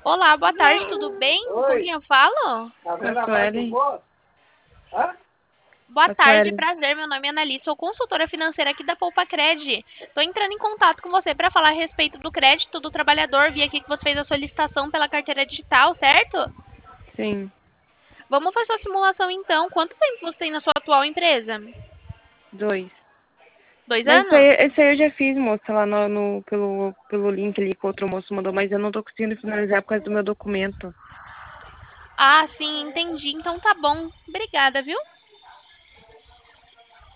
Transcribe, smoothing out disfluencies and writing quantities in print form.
Olá, boa tarde, tudo bem? Com quem Oi, eu falo? tá Com a vendo a parte do Suelen. poço? Hã? Boa Com a tarde, Suelen. prazer. Meu nome é Annalise, sou consultora financeira aqui da Poupa Cred. Estou entrando em contato com você para falar a respeito do crédito do trabalhador. Vi aqui que você fez a solicitação pela carteira digital, certo? Sim, Vamos fazer a simulação então. Quanto tempo você tem na sua atual empresa? 2. Mas 2 anos? esse aí eu já fiz, moça, lá pelo link ali que o outro moço mandou, mas eu não tô conseguindo finalizar por causa do meu documento. Ah, sim, entendi. Então tá bom. Obrigada, viu?